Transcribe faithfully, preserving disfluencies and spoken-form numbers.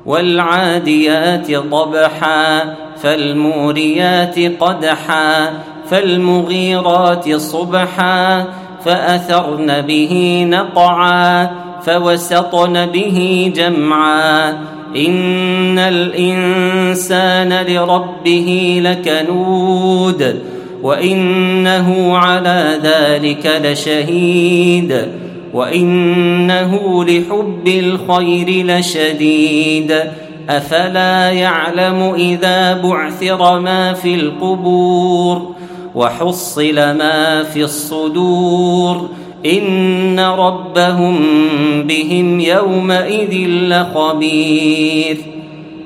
والعاديات ضبحا فالموريات قدحا فالمغيرات صبحا فأثرن به نقعا فوسطن به جمعا إن الإنسان لربه لكنود وإنه على ذلك لشهيد وإنه لحب الخير لشديد أفلا يعلم إذا بعثر ما في القبور وحصل ما في الصدور إن ربهم بهم يومئذ لخبير.